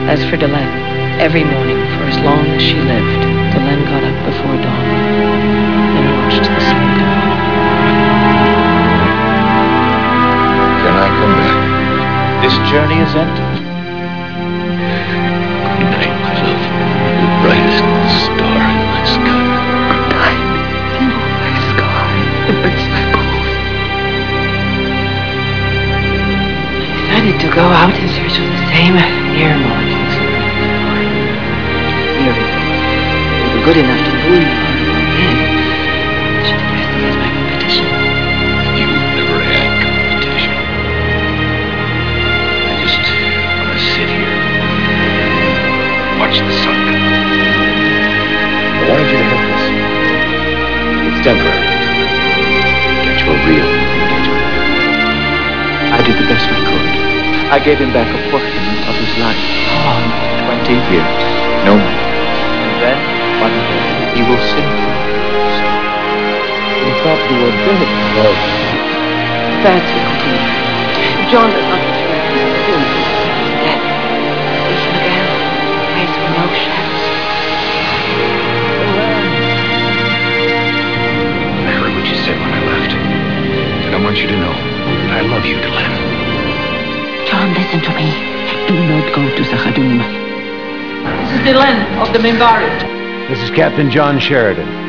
As for Delenn, every morning for as long as she lived, Delenn got up before dawn and watched the sun come up. Can I come back? This journey is ended. Good night, my love. The brightest star in my sky. Good night. In my sky. Embrace my bones. I decided to go out in search of the same air molecules that were before. Nearly. They were good enough to lure you out of my head. I should address them as my competition. You never had competition. I just want to sit here. Watch the sun come up. I wanted you to have this. It's temporary. Get you a real engagement. I did the best I could. I gave him back a portion of his life. 20 years. No more. And then, one day, he will sing for me. So, we thought you were dead. No. Bats will continue. If John does not return, he's dead. See him again. Face with no shadows. I heard what you said when I left. And I want you to know I love you, Delenn. John, listen to me. Do not go to Z'ha'dum. This is Delenn of the Minbari. This is Captain John Sheridan.